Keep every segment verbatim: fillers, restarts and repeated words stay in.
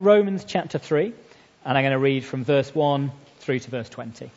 Romans chapter three, and I'm going to read from verse one through to verse twenty.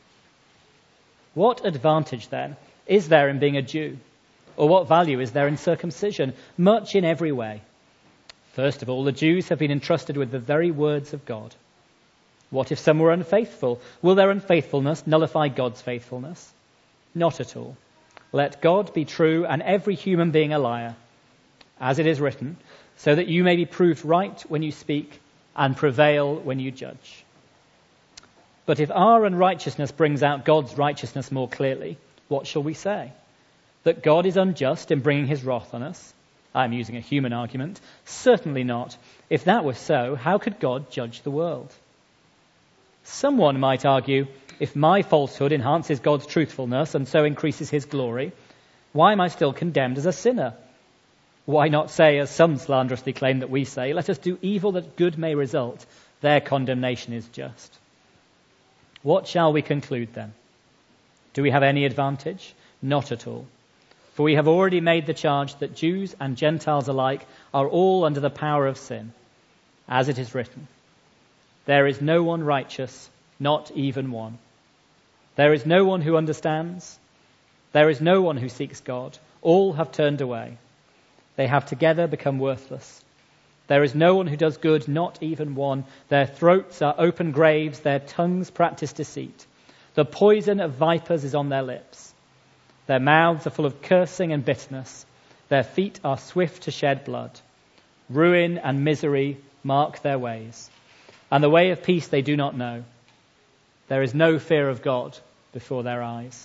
What advantage, then, is there in being a Jew? Or what value is there in circumcision? Much in every way. First of all, the Jews have been entrusted with the very words of God. What if some were unfaithful? Will their unfaithfulness nullify God's faithfulness? Not at all. Let God be true and every human being a liar, as it is written, so that you may be proved right when you speak and prevail when you judge. But if our unrighteousness brings out God's righteousness more clearly, what shall we say? That God is unjust in bringing his wrath on us? I'm using a human argument. Certainly not. If that were so, how could God judge the world? Someone might argue, if my falsehood enhances God's truthfulness and so increases his glory, why am I still condemned as a sinner? Why not say, as some slanderously claim that we say, let us do evil that good may result. Their condemnation is just. What shall we conclude then? Do we have any advantage? Not at all. For we have already made the charge that Jews and Gentiles alike are all under the power of sin. As it is written, there is no one righteous, not even one. There is no one who understands. There is no one who seeks God. All have turned away. They have together become worthless. There is no one who does good, not even one. Their throats are open graves, their tongues practice deceit. The poison of vipers is on their lips. Their mouths are full of cursing and bitterness. Their feet are swift to shed blood. Ruin and misery mark their ways, and the way of peace they do not know. There is no fear of God before their eyes.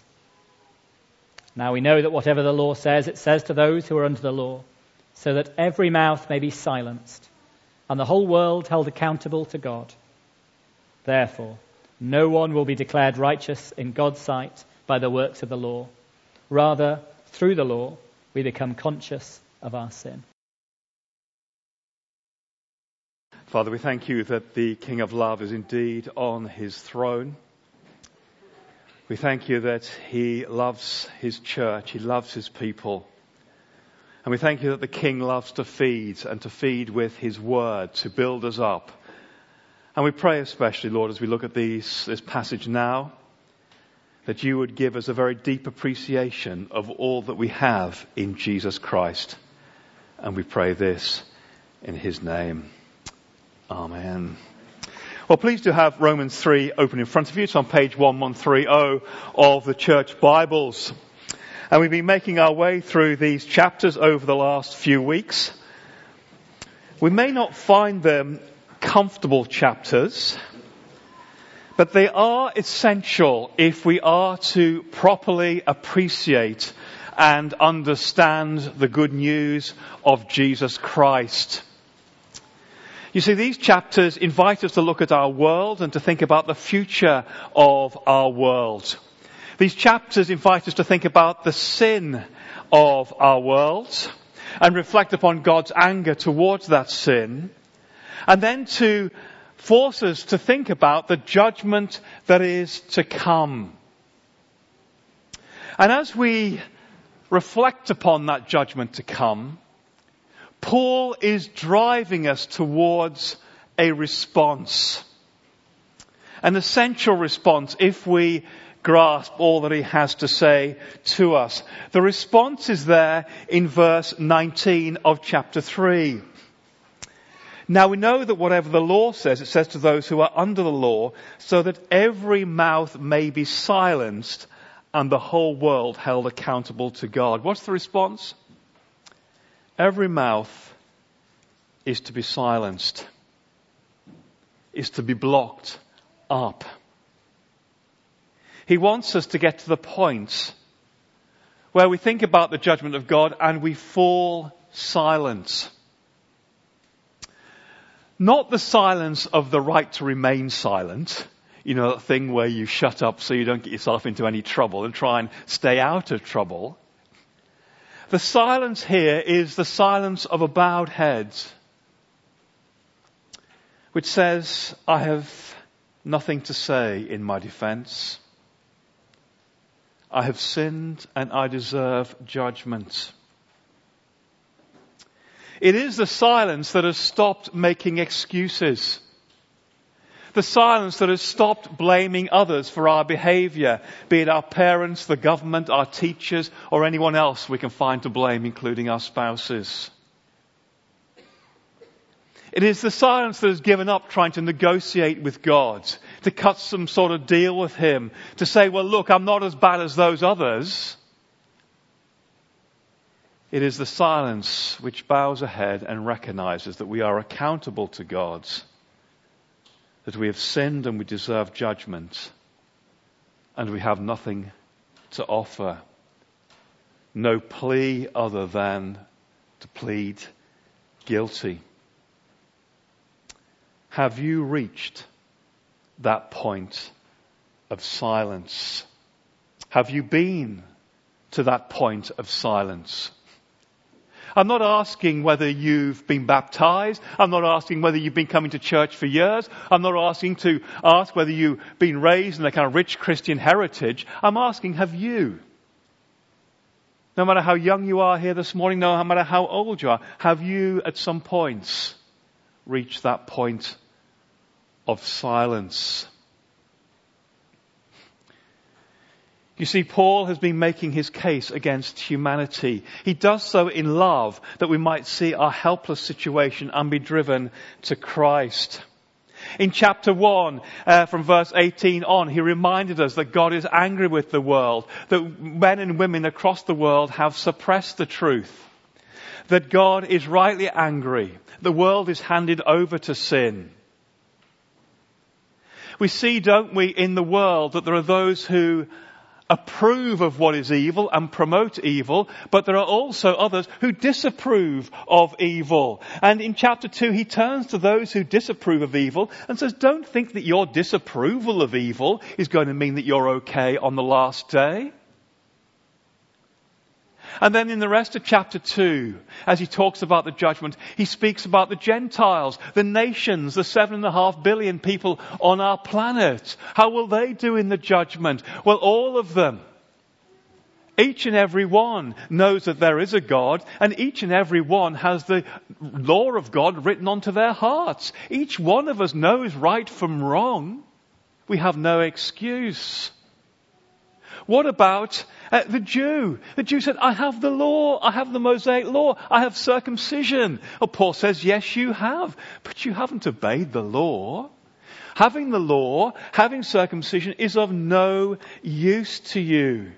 Now we know that whatever the law says, it says to those who are under the law, so that every mouth may be silenced, and the whole world held accountable to God. Therefore, no one will be declared righteous in God's sight by the works of the law. Rather, through the law, we become conscious of our sin. Father, we thank you that the King of Love is indeed on his throne. We thank you that he loves his church, he loves his people. And we thank you that the King loves to feed and to feed with his word, to build us up. And we pray especially, Lord, as we look at these, this passage now, that you would give us a very deep appreciation of all that we have in Jesus Christ. And we pray this in his name. Amen. Well, please do have Romans three open in front of you. It's on page eleven thirty of the Church Bibles. And we've been making our way through these chapters over the last few weeks. We may not find them comfortable chapters, but they are essential if we are to properly appreciate and understand the good news of Jesus Christ. You see, these chapters invite us to look at our world and to think about the future of our world. These chapters invite us to think about the sin of our world and reflect upon God's anger towards that sin, and then to force us to think about the judgment that is to come. And as we reflect upon that judgment to come, Paul is driving us towards a response, an essential response if we grasp all that he has to say to us. The response is there in verse nineteen of chapter three. Now we know that whatever the law says, it says to those who are under the law, so that every mouth may be silenced and the whole world held accountable to God. What's the response? Every mouth is to be silenced, is to be blocked up. He wants us to get to the point where we think about the judgment of God and we fall silent. Not the silence of the right to remain silent, you know, that thing where you shut up so you don't get yourself into any trouble and try and stay out of trouble. The silence here is the silence of a bowed head, which says, I have nothing to say in my defense. I have sinned and I deserve judgment. It is the silence that has stopped making excuses. The silence that has stopped blaming others for our behaviour, be it our parents, the government, our teachers, or anyone else we can find to blame, including our spouses. It is the silence that has given up trying to negotiate with God, to cut some sort of deal with Him, to say, well, look, I'm not as bad as those others. It is the silence which bows ahead and recognises that we are accountable to God, that we have sinned and we deserve judgment, and we have nothing to offer. No plea other than to plead guilty. Have you reached that point of silence? Have you been to that point of silence? I'm not asking whether you've been baptized. I'm not asking whether you've been coming to church for years. I'm not asking to ask whether you've been raised in a kind of rich Christian heritage. I'm asking, have you? No matter how young you are here this morning, no matter how old you are, have you at some point reached that point of silence? You see, Paul has been making his case against humanity. He does so in love, that we might see our helpless situation and be driven to Christ. In chapter one, uh, from verse eighteen on, he reminded us that God is angry with the world, that men and women across the world have suppressed the truth, that God is rightly angry, the world is handed over to sin. We see, don't we, in the world that there are those who approve of what is evil and promote evil, but there are also others who disapprove of evil. And in chapter two, he turns to those who disapprove of evil and says, don't think that your disapproval of evil is going to mean that you're okay on the last day. And then in the rest of chapter two, as he talks about the judgment, he speaks about the Gentiles, the nations, the seven and a half billion people on our planet. How will they do in the judgment? Well, all of them. Each and every one knows that there is a God, and each and every one has the law of God written onto their hearts. Each one of us knows right from wrong. We have no excuse. What about uh, the Jew? The Jew said, I have the law, I have the Mosaic law, I have circumcision. Well, Paul says, yes, you have, but you haven't obeyed the law. Having the law, having circumcision is of no use to you.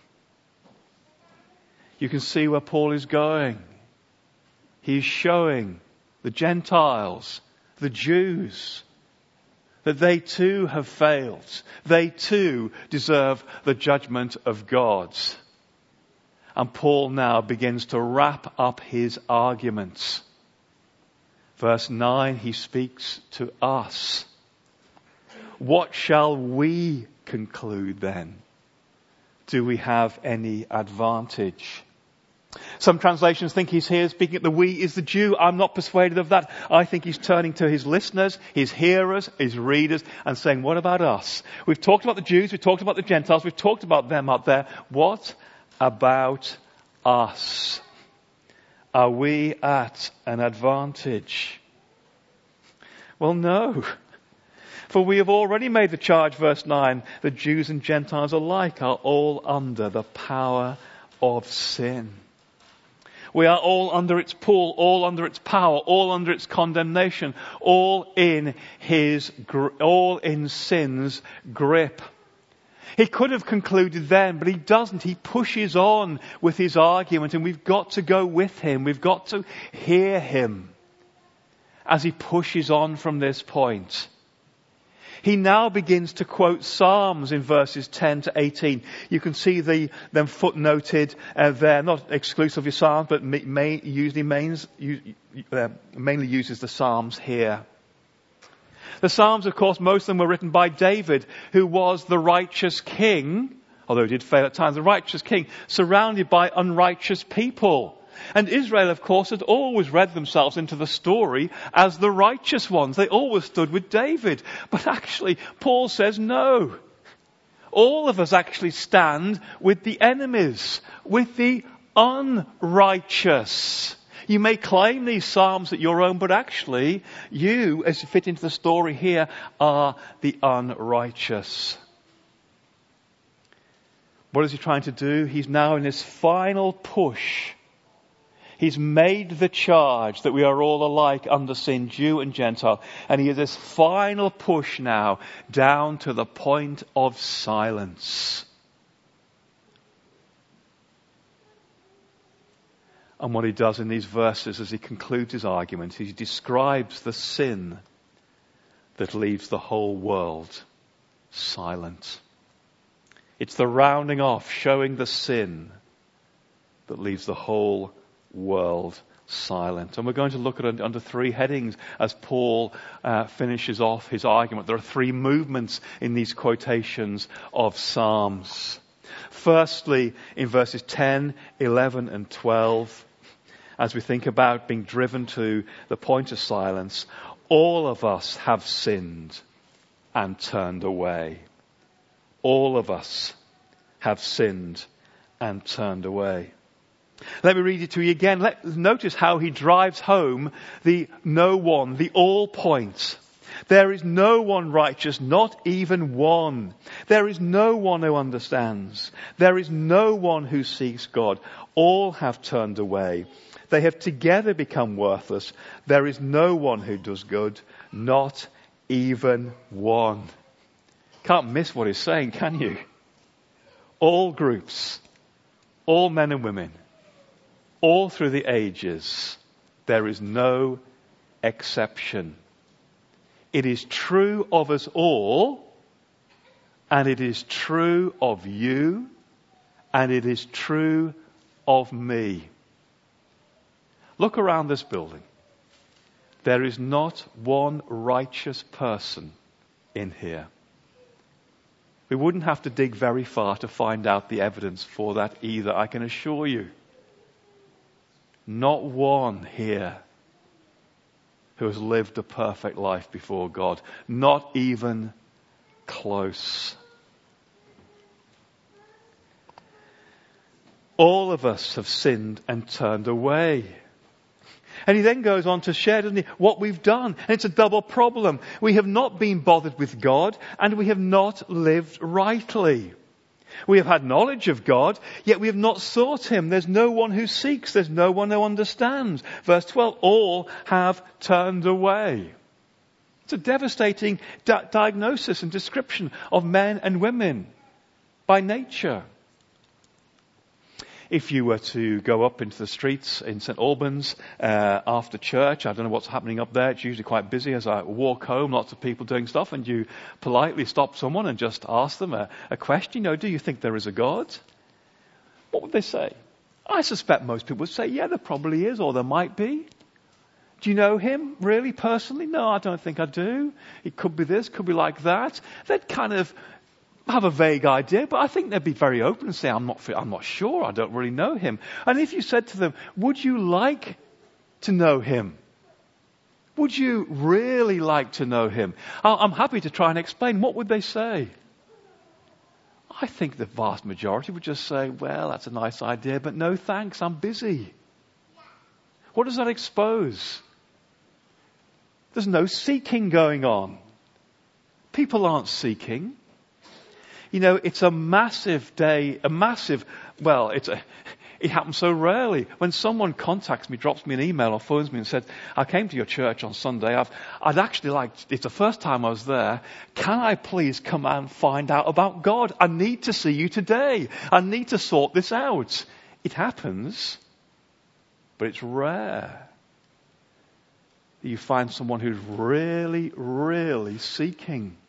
You can see where Paul is going. He is showing the Gentiles, the Jews, that they too have failed. They too deserve the judgment of God. And Paul now begins to wrap up his arguments. Verse nine, he speaks to us. What shall we conclude then? Do we have any advantage? Some translations think he's here speaking at the we is the Jew. I'm not persuaded of that. I think he's turning to his listeners, his hearers, his readers, and saying, what about us? We've talked about the Jews, we've talked about the Gentiles, we've talked about them out there. What about us? Are we at an advantage? Well, no. For we have already made the charge, verse nine, that Jews and Gentiles alike are all under the power of sin. We are all under its pull, all under its power, all under its condemnation, all in his, all in sin's grip. He could have concluded then, but he doesn't. He pushes on with his argument, and we've got to go with him. We've got to hear him as he pushes on from this point. He now begins to quote Psalms in verses ten to eighteen. You can see the, them footnoted uh, there, not exclusively Psalms, but may, usually mains, uh, mainly uses the Psalms here. The Psalms, of course, most of them were written by David, who was the righteous king, although he did fail at times, the righteous king, surrounded by unrighteous people. And Israel, of course, had always read themselves into the story as the righteous ones. They always stood with David. But actually, Paul says no. All of us actually stand with the enemies, with the unrighteous. You may claim these Psalms that your own, but actually, you, as you fit into the story here, are the unrighteous. What is he trying to do? He's now in his final push. He's made the charge that we are all alike under sin, Jew and Gentile. And he has this final push now down to the point of silence. And what he does in these verses as he concludes his argument, he describes the sin that leaves the whole world silent. It's the rounding off, showing the sin that leaves the whole world silent. And we're going to look at it under three headings as Paul uh, finishes off his argument. There are three movements in these quotations of Psalms. Firstly, in verses ten, eleven and twelve, as we think about being driven to the point of silence, all of us have sinned and turned away. All of us have sinned and turned away. Let me read it to you again. Let, notice how he drives home the no one, the all point. There is no one righteous, not even one. There is no one who understands. There is no one who seeks God. All have turned away. They have together become worthless. There is no one who does good, not even one. Can't miss what he's saying, can you? All groups, all men and women, all through the ages, there is no exception. It is true of us all, and it is true of you, and it is true of me. Look around this building. There is not one righteous person in here. We wouldn't have to dig very far to find out the evidence for that either, I can assure you. Not one here who has lived a perfect life before God. Not even close. All of us have sinned and turned away. And he then goes on to share, doesn't he, what we've done. And it's a double problem. We have not been bothered with God, and we have not lived rightly. We have had knowledge of God, yet we have not sought him. There's no one who seeks. There's no one who understands. Verse twelve, all have turned away. It's a devastating di- diagnosis and description of men and women by nature. If you were to go up into the streets in St Albans uh, after church, I don't know what's happening up there. It's usually quite busy as I walk home, lots of people doing stuff, and you politely stop someone and just ask them a, a question. You know, do you think there is a God? What would they say? I suspect most people would say, yeah, there probably is, or there might be. Do you know him really personally? No, I don't think I do. It could be this, could be like that. They'd kind of have a vague idea, but I think they'd be very open and say, I'm not, I'm not sure, I don't really know him. And if you said to them, would you like to know him? Would you really like to know him? I'm happy to try and explain. What would they say? I think the vast majority would just say, well, that's a nice idea, but no thanks, I'm busy. What does that expose? There's no seeking going on. People aren't seeking. You know, it's a massive day, a massive, well, it's a, it happens so rarely. When someone contacts me, drops me an email or phones me and says, I came to your church on Sunday, I've, I'd actually like, it's the first time I was there, can I please come and find out about God? I need to see you today. I need to sort this out. It happens, but it's rare that you find someone who's really, really seeking.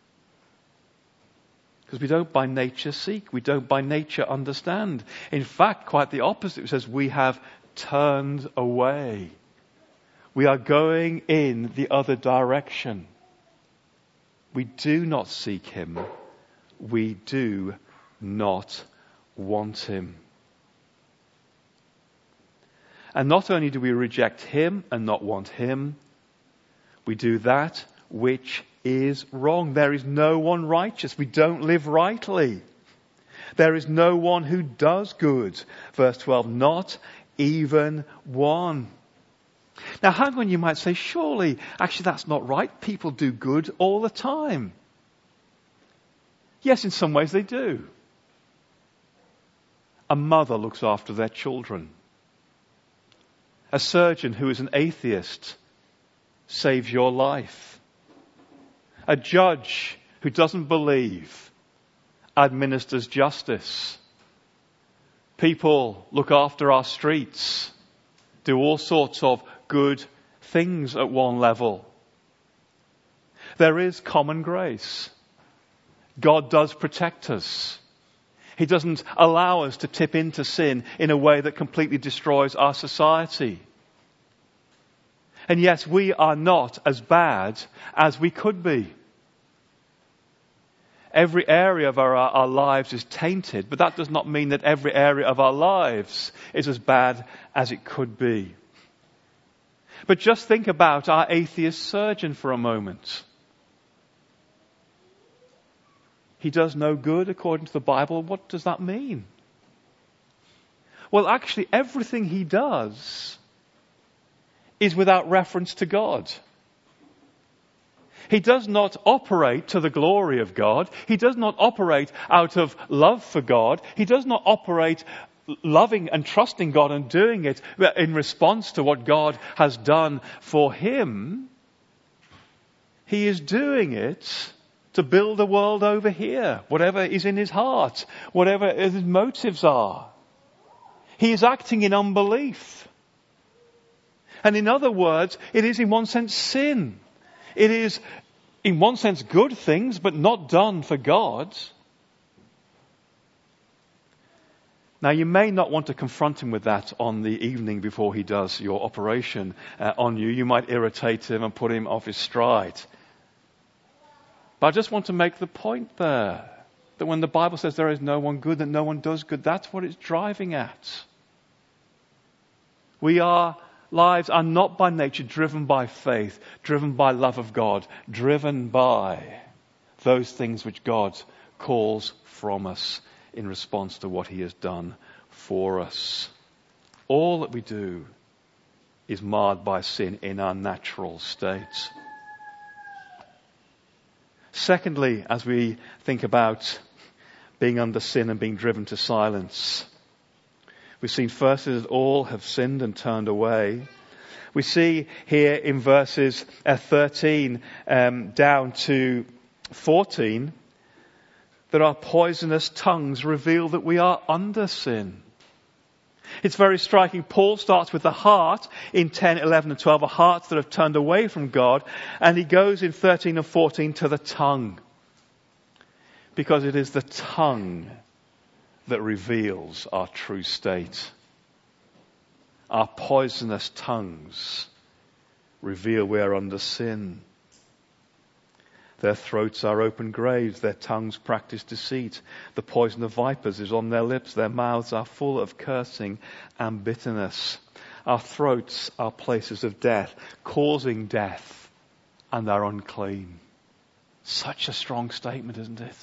Because we don't by nature seek. We don't by nature understand. In fact, quite the opposite. It says we have turned away. We are going in the other direction. We do not seek him. We do not want him. And not only do we reject him and not want him, we do that which is wrong. There is no one righteous. We don't live rightly. There is no one who does good. Verse twelve, not even one. Now hang on, you might say, surely, actually that's not right. People do good all the time. Yes, in some ways they do. A mother looks after their children. A surgeon who is an atheist saves your life. A judge who doesn't believe administers justice. People look after our streets, do all sorts of good things at one level. There is common grace. God does protect us. He doesn't allow us to tip into sin in a way that completely destroys our society. And yes, we are not as bad as we could be. Every area of our, our lives is tainted, but that does not mean that every area of our lives is as bad as it could be. But just think about our atheist surgeon for a moment. He does no good according to the Bible. What does that mean? Well, actually, everything he does is without reference to God. He does not operate to the glory of God. He does not operate out of love for God. He does not operate loving and trusting God and doing it in response to what God has done for him. He is doing it to build a world over here, whatever is in his heart, whatever his motives are. He is acting in unbelief. And in other words, it is in one sense sin. It is in one sense good things, but not done for God. Now you may not want to confront him with that on the evening before he does your operation uh, on you. You might irritate him and put him off his stride. But I just want to make the point there, that when the Bible says there is no one good, that no one does good, that's what it's driving at. We are, lives are not by nature driven by faith, driven by love of God, driven by those things which God calls from us in response to what he has done for us. All that we do is marred by sin in our natural state. Secondly, as we think about being under sin and being driven to silence, we've seen firstly that all have sinned and turned away. We see here in verses uh, thirteen um, down to fourteen that our poisonous tongues reveal that we are under sin. It's very striking. Paul starts with the heart in ten, eleven and twelve, a hearts that have turned away from God. And he goes in thirteen and fourteen to the tongue. Because it is the tongue that reveals our true state. Our poisonous tongues reveal we are under sin. Their throats are open graves, their tongues practice deceit. The poison of vipers is on their lips, their mouths are full of cursing and bitterness. Our throats are places of death, causing death, and are unclean. Such a strong statement, isn't it?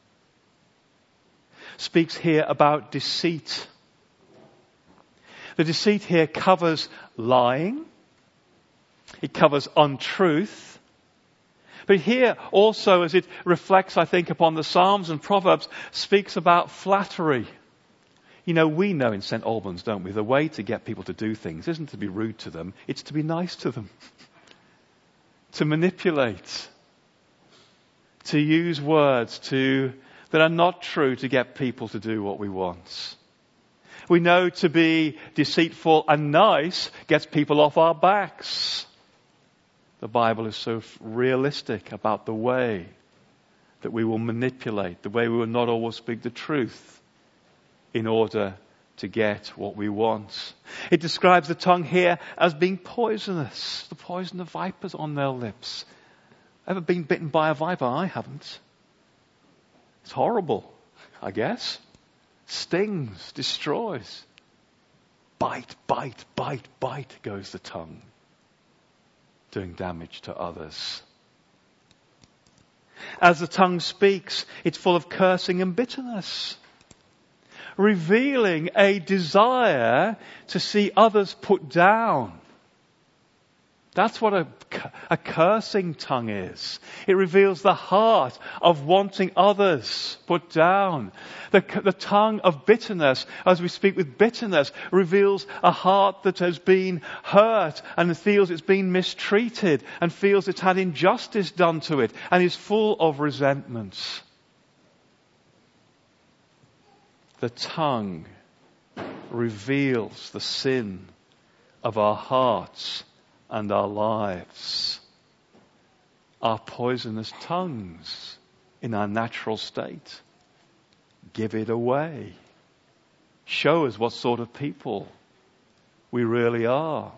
Speaks here about deceit. The deceit here covers lying. It covers untruth. But here also, as it reflects, I think, upon the Psalms and Proverbs, speaks about flattery. You know, we know in Saint Albans, don't we, the way to get people to do things isn't to be rude to them, it's to be nice to them. To manipulate. To use words to that are not true to get people to do what we want. We know to be deceitful and nice gets people off our backs. The Bible is so realistic about the way that we will manipulate, the way we will not always speak the truth in order to get what we want. It describes the tongue here as being poisonous, the poison of vipers on their lips. Ever been bitten by a viper? I haven't. It's horrible, I guess. Stings, destroys. Bite, bite, bite, bite goes the tongue, doing damage to others. As the tongue speaks, it's full of cursing and bitterness. revealing a desire to see others put down. That's what a, a cursing tongue is. It reveals the heart of wanting others put down. The, the tongue of bitterness, as we speak with bitterness, reveals a heart that has been hurt and feels it's been mistreated and feels it's had injustice done to it and is full of resentments. The tongue reveals the sin of our hearts and our lives. Our poisonous tongues in our natural state. Give it away. Show us what sort of people we really are.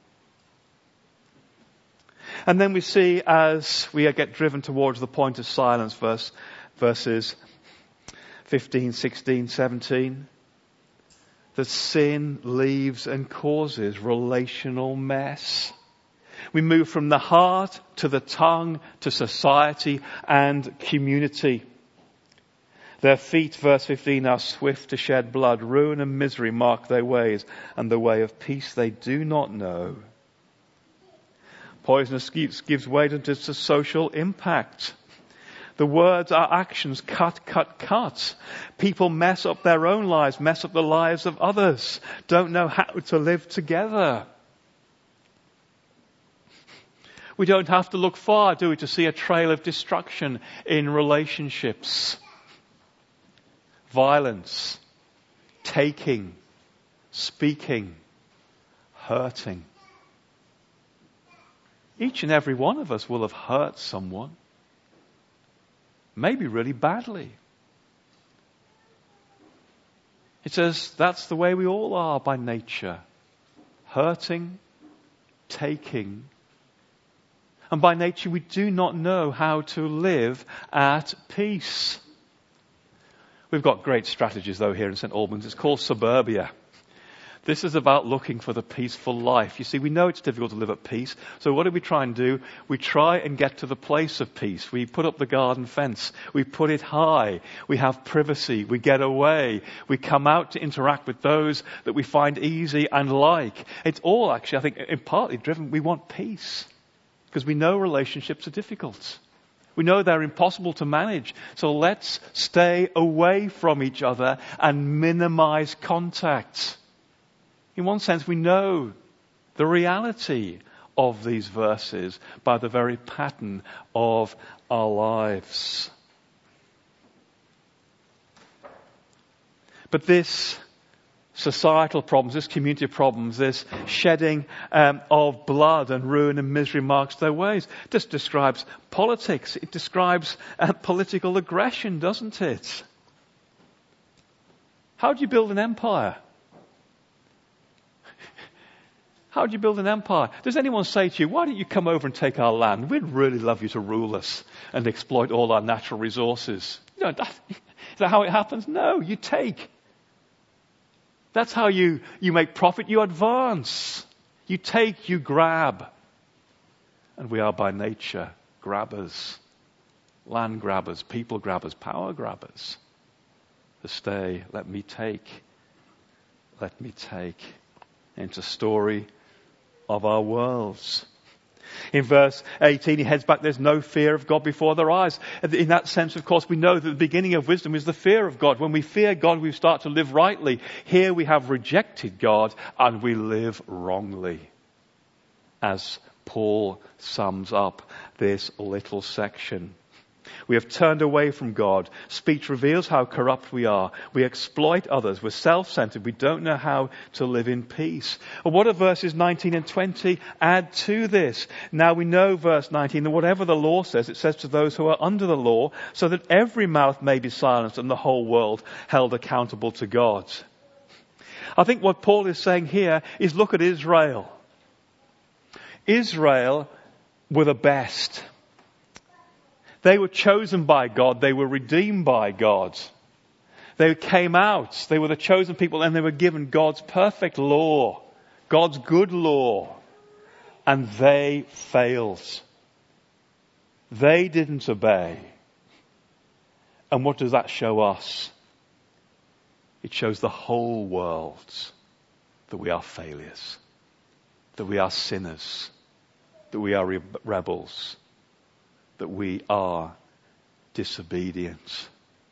And then we see, as we get driven towards the point of silence, verse, verses fifteen, sixteen, seventeen, that sin leaves and causes relational mess. We move from the heart to the tongue to society and community. Their feet, verse fifteen, are swift to shed blood. Ruin and misery mark their ways, and the way of peace they do not know. Poisonous gives way to just a social impact. The words, our actions, cut, cut, cut. People mess up their own lives, mess up the lives of others, don't know how to live together. We don't have to look far, do we, to see a trail of destruction in relationships. Violence, taking, speaking, hurting. Each and every one of us will have hurt someone. Maybe really badly. It says that's the way we all are by nature. Hurting, taking. And by nature we do not know how to live at peace. We've got great strategies though here in Saint Albans. It's called Suburbia. This is about looking for the peaceful life. You see, we know it's difficult to live at peace. So what do we try and do? We try and get to the place of peace. We put up the garden fence. We put it high. We have privacy. We get away. We come out to interact with those that we find easy and like. It's all actually, I think, in partly driven. We want peace because we know relationships are difficult. We know they're impossible to manage. So let's stay away from each other and minimize contact. In one sense, we know the reality of these verses by the very pattern of our lives. But this societal problems, this community problems, this shedding um, of blood and ruin and misery marks their ways. This describes politics. It describes uh, political aggression, doesn't it? How do you build an empire? How do you build an empire? Does anyone say to you, why don't you come over and take our land? We'd really love you to rule us and exploit all our natural resources. You know, that, is that how it happens? No, you take. That's how you, you make profit. You advance. You take, you grab. And we are by nature grabbers. Land grabbers, people grabbers, power grabbers. To stay, let me take. Let me take. It's a story of our worlds. In verse eighteen, he heads back, there's no fear of God before their eyes. In that sense, of course, we know that the beginning of wisdom is the fear of God. When we fear God, we start to live rightly. Here we have rejected God and we live wrongly. As Paul sums up this little section. We have turned away from God. Speech reveals how corrupt we are. We exploit others. We're self-centered. We don't know how to live in peace. Well, what do verses nineteen and twenty add to this? Now we know verse nineteen, that whatever the law says, it says to those who are under the law, so that every mouth may be silenced and the whole world held accountable to God. I think what Paul is saying here is look at Israel. Israel were the best. They were chosen by God. They were redeemed by God. They came out. They were the chosen people and they were given God's perfect law, God's good law. And they failed. They didn't obey. And what does that show us? It shows the whole world that we are failures, that we are sinners, that we are re- rebels, that we are disobedient.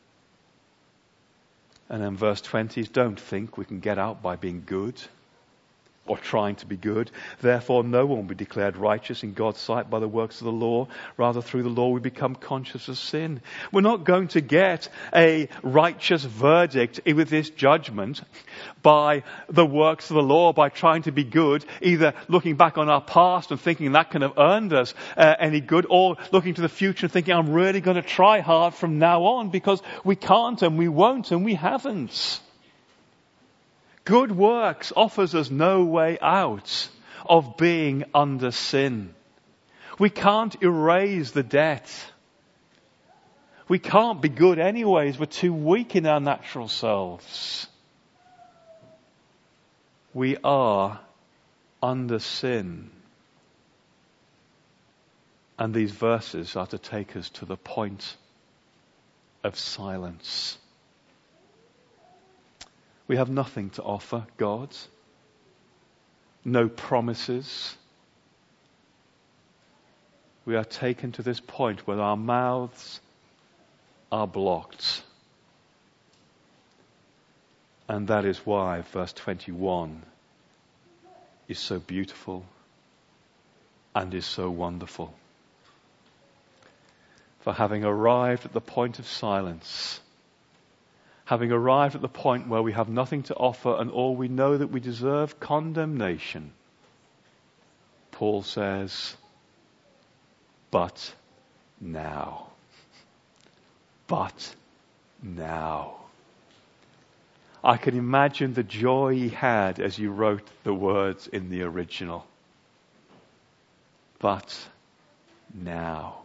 And then verse twenty is, don't think we can get out by being good or trying to be good. Therefore, no one will be declared righteous in God's sight by the works of the law. Rather, through the law, we become conscious of sin. We're not going to get a righteous verdict with this judgment by the works of the law, by trying to be good, either looking back on our past and thinking that can have earned us uh, any good, or looking to the future and thinking, I'm really going to try hard from now on, because we can't and we won't and we haven't. Good works offers us no way out of being under sin. We can't erase the debt. We can't be good anyways. We're too weak in our natural selves. We are under sin. And these verses are to take us to the point of silence. We have nothing to offer God. No promises. We are taken to this point where our mouths are blocked. And that is why verse twenty-one is so beautiful and is so wonderful. For having arrived at the point of silence, having arrived at the point where we have nothing to offer and all we know that we deserve condemnation, Paul says, but now. But now. I can imagine the joy he had as he wrote the words in the original. But now.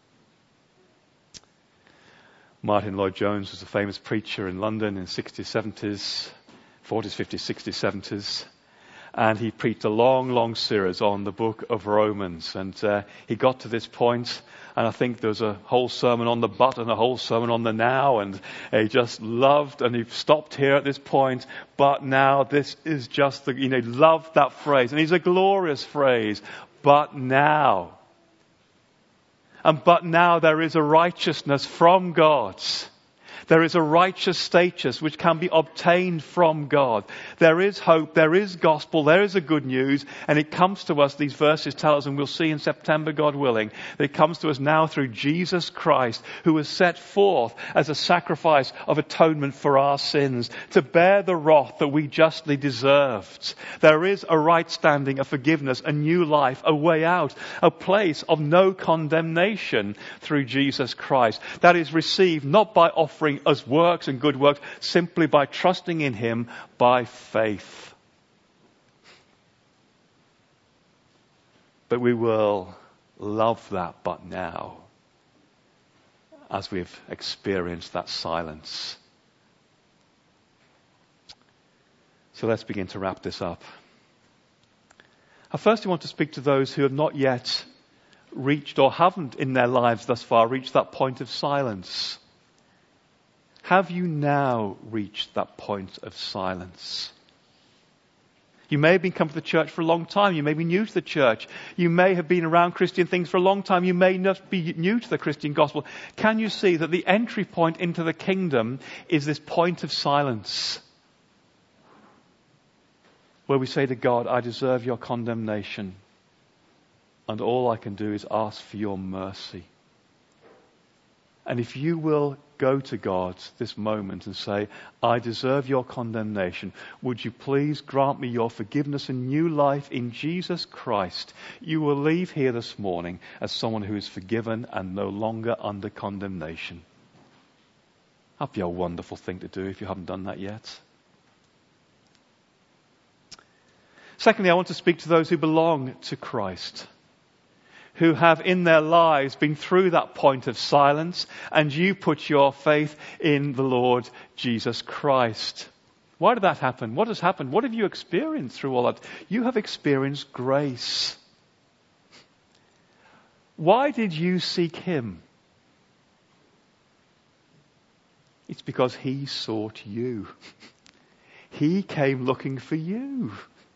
Martin Lloyd-Jones was a famous preacher in London in the sixties, seventies, forties, fifties, sixties, seventies. And he preached a long, long series on the book of Romans. And uh, he got to this point, and I think there was a whole sermon on the but and a whole sermon on the now. And he just loved, and he stopped here at this point. But now, this is just the, you know, he loved that phrase. And it's a glorious phrase. But now. And but now there is a righteousness from God. There is a righteous status which can be obtained from God. There is hope, there is gospel, there is a good news, and it comes to us, these verses tell us, and we'll see in September, God willing, that it comes to us now through Jesus Christ, who was set forth as a sacrifice of atonement for our sins, to bear the wrath that we justly deserved. There is a right standing, a forgiveness, a new life, a way out, a place of no condemnation through Jesus Christ. That is received not by offering us works and good works, simply by trusting in him by faith. But we will love that but now as we've experienced that silence. So let's begin to wrap this up. I firstly want to speak to those who have not yet reached, or haven't in their lives thus far reached, that point of silence. Have you now reached that point of silence? You may have been coming to the church for a long time. You may be new to the church. You may have been around Christian things for a long time. You may not be new to the Christian gospel. Can you see that the entry point into the kingdom is this point of silence? Where we say to God, I deserve your condemnation. And all I can do is ask for your mercy. And if you will go to God this moment and say, I deserve your condemnation. Would you please grant me your forgiveness and new life in Jesus Christ? You will leave here this morning as someone who is forgiven and no longer under condemnation. That'd be a wonderful thing to do if you haven't done that yet. Secondly, I want to speak to those who belong to Christ, who have in their lives been through that point of silence, and you put your faith in the Lord Jesus Christ. Why did that happen? What has happened? What have you experienced through all that? You have experienced grace. Why did you seek him? It's because he sought you. He came looking for you.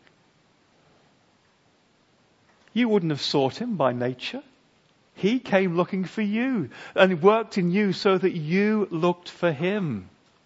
You wouldn't have sought him by nature. He came looking for you and worked in you so that you looked for him.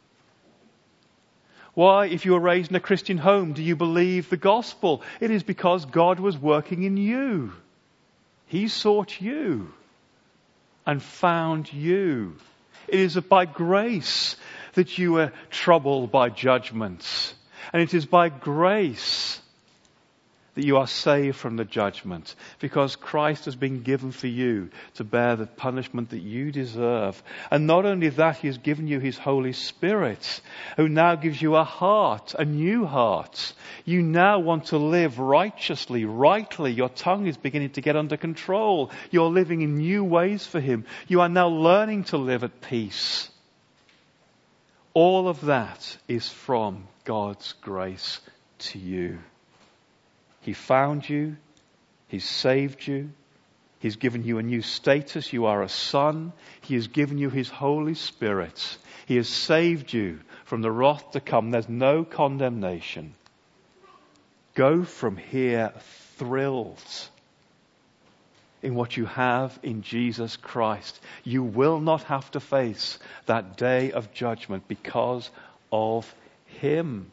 Why, if you were raised in a Christian home, do you believe the gospel? It is because God was working in you. He sought you and found you. It is by grace that you were troubled by judgments. And it is by grace that you are saved from the judgment, because Christ has been given for you to bear the punishment that you deserve. And not only that, he has given you his Holy Spirit, who now gives you a heart, a new heart. You now want to live righteously, rightly. Your tongue is beginning to get under control. You're living in new ways for him. You are now learning to live at peace. All of that is from God's grace to you. He found you. He's saved you. He's given you a new status. You are a son. He has given you his Holy Spirit. He has saved you from the wrath to come. There's no condemnation. Go from here thrilled in what you have in Jesus Christ. You will not have to face that day of judgment because of him.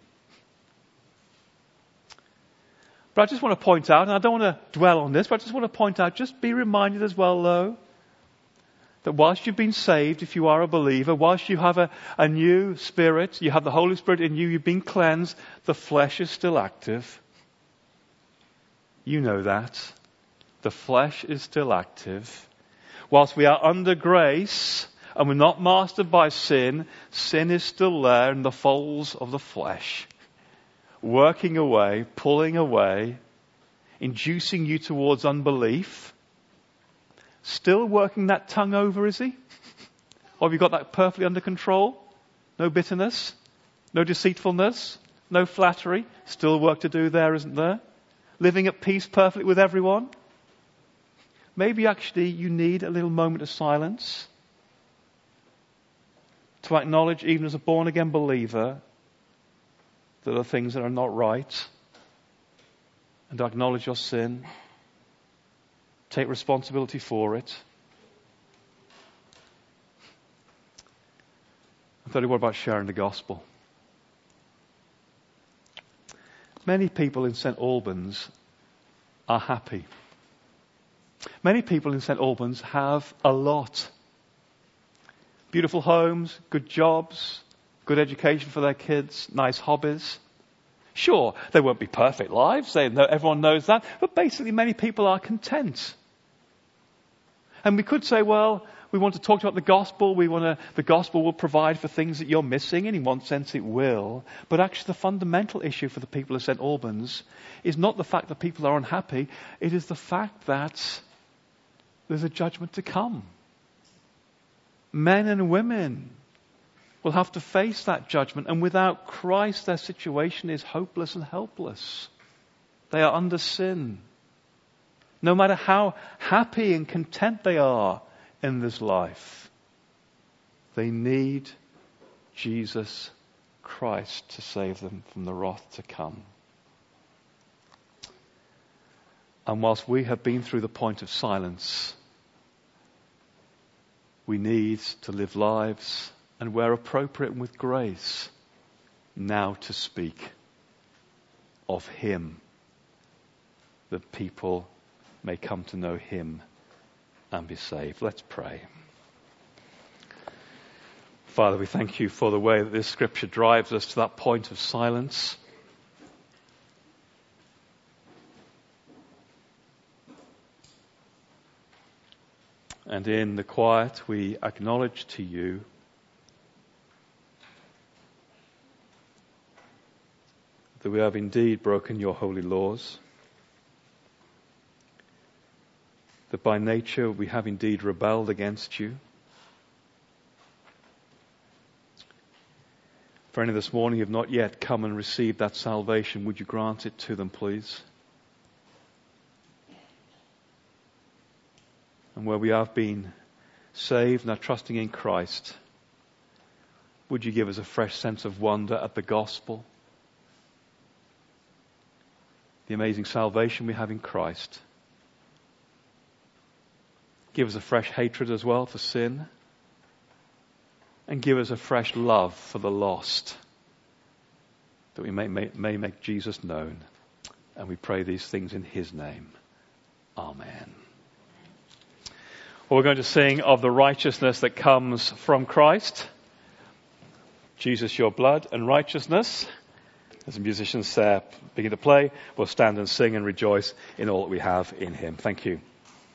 But I just want to point out, and I don't want to dwell on this, but I just want to point out, just be reminded as well, though, that whilst you've been saved, if you are a believer, whilst you have a, a new spirit, you have the Holy Spirit in you, you've been cleansed, the flesh is still active. You know that. The flesh is still active. Whilst we are under grace, and we're not mastered by sin, sin is still there in the folds of the flesh, working away, pulling away, inducing you towards unbelief. Still working that tongue over, is he? Or have you got that perfectly under control? No bitterness? No deceitfulness? No flattery? Still work to do there, isn't there? Living at peace perfectly with everyone? Maybe actually you need a little moment of silence to acknowledge, even as a born-again believer, there are things that are not right, and to acknowledge your sin, take responsibility for it. And thirdly, what about sharing the gospel? Many people in Saint Albans are happy. Many people in Saint Albans have a lot. Beautiful homes, good jobs, good education for their kids, nice hobbies. Sure, they won't be perfect lives. They know, everyone knows that. But basically, many people are content. And we could say, well, we want to talk about the gospel. We want to, the gospel will provide for things that you're missing. And in one sense, it will. But actually, the fundamental issue for the people of Saint Albans is not the fact that people are unhappy. It is the fact that there's a judgment to come. Men and women will have to face that judgment, and without Christ their situation is hopeless and helpless. They are under sin. No matter how happy and content they are in this life, they need Jesus Christ to save them from the wrath to come. And whilst we have been through the point of silence, we need to live lives, and where appropriate and with grace, now to speak of him, that people may come to know him and be saved. Let's pray. Father, we thank you for the way that this scripture drives us to that point of silence. And in the quiet, we acknowledge to you that we have indeed broken your holy laws, that by nature we have indeed rebelled against you. For any this morning who have not yet come and received that salvation, would you grant it to them, please? And where we have been saved and are trusting in Christ, Would you give us a fresh sense of wonder at the gospel? The amazing salvation we have in Christ. Give us a fresh hatred as well for sin. And give us a fresh love for the lost, that we may, may, may make Jesus known. And we pray these things in his name. Amen. Well, we're going to sing of the righteousness that comes from Christ. Jesus, your blood and righteousness. As the musicians uh, begin to play, we'll stand and sing and rejoice in all that we have in him. Thank you.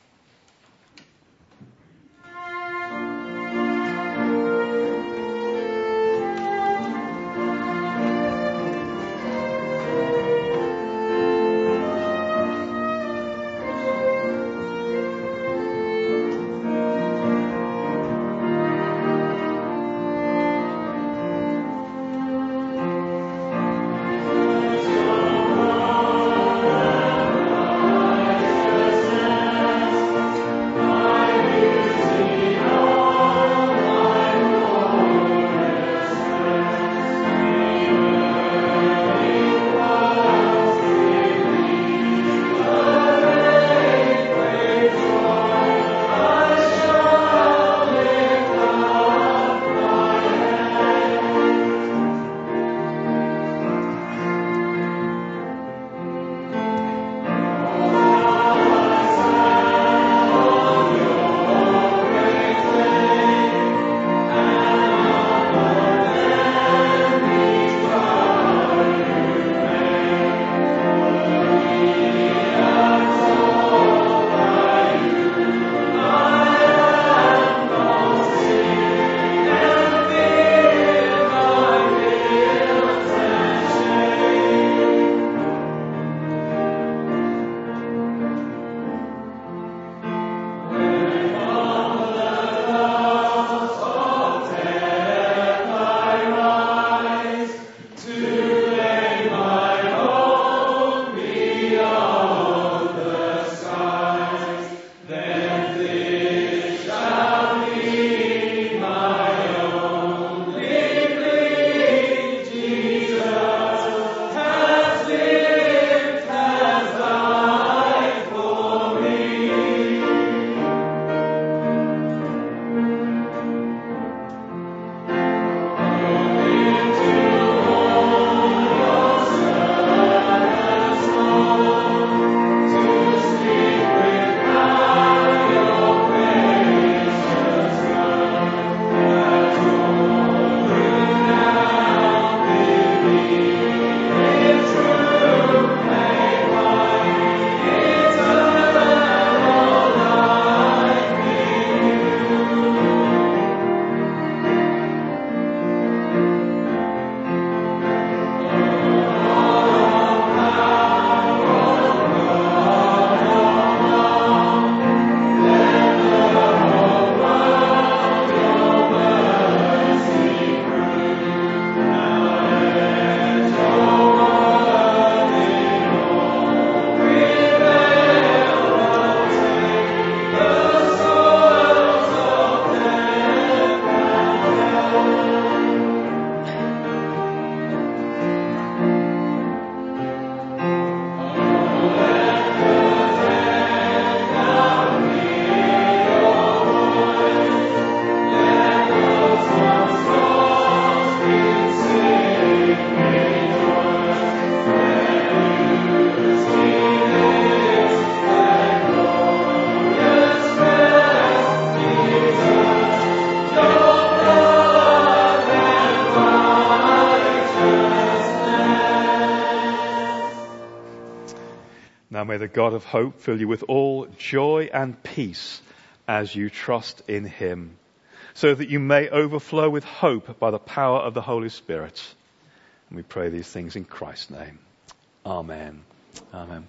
Now may the God of hope fill you with all joy and peace as you trust in him, so that you may overflow with hope by the power of the Holy Spirit. And we pray these things in Christ's name. Amen. Amen.